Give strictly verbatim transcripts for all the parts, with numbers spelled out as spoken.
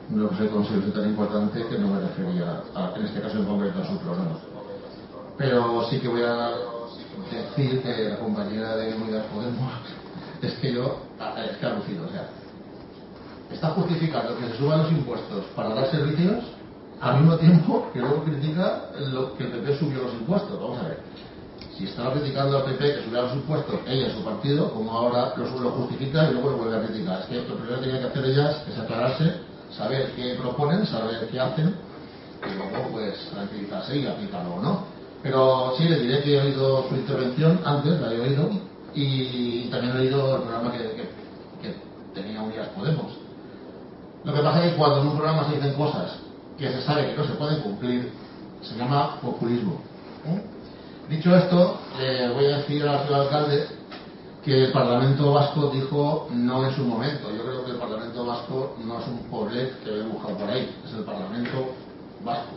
no se considera tan importante que no me refería, a, en este caso en concreto, a su programa. Pero sí que voy a decir que la compañera de Unidas Podemos es que yo, es que alucino, o sea, está justificando que se suban los impuestos para dar servicios al mismo tiempo que luego critica lo que el P P subió los impuestos. Vamos a ver, si estaba criticando al P P que subiera los impuestos ella y su partido, como ahora lo, lo justifica y luego lo vuelve a criticar. Es que lo primero que tenía que hacer ellas es aclararse, saber qué proponen, saber qué hacen y luego pues tranquilizarse y aplicarlo o no. Pero sí, le diré que he oído su intervención antes, la he oído, y también he oído el programa que, que, que tenía Unidas Podemos. Lo que pasa es que cuando en un programa se dicen cosas que se sabe que no se pueden cumplir, se llama populismo. ¿Eh? Dicho esto, le voy a decir al señor alcalde que el Parlamento Vasco dijo no en su momento. Yo creo que el Parlamento Vasco no es un poblet que he buscado por ahí, es el Parlamento Vasco.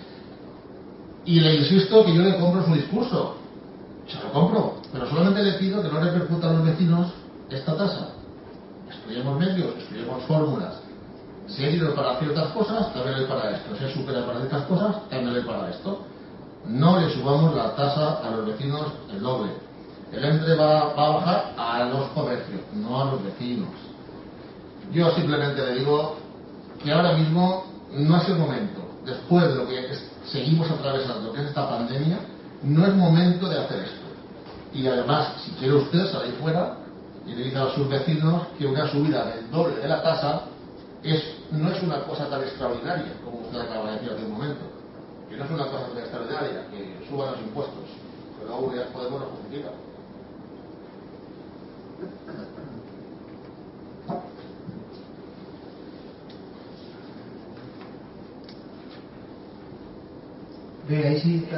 Y le insisto que yo le compro su discurso, se lo compro, pero solamente le pido que no repercuta a los vecinos esta tasa. Estudiemos medios, estudiemos fórmulas. Si es dinero para ciertas cosas, también hay para esto. Si es supera para ciertas cosas, también hay para esto. No le subamos la tasa a los vecinos el doble. El entre va, va a bajar a los comercios, no a los vecinos. Yo simplemente le digo que ahora mismo no es el momento. Después de lo que es, seguimos atravesando, que es esta pandemia, no es momento de hacer esto. Y además, si quiere usted salir fuera y le dice a sus vecinos que una subida del doble de la tasa es, no es una cosa tan extraordinaria como usted acaba de decir hace un momento. Que no es una cosa tan extraordinaria que suban los impuestos, pero luego ya podemos lo justificar. Bé, ahí sí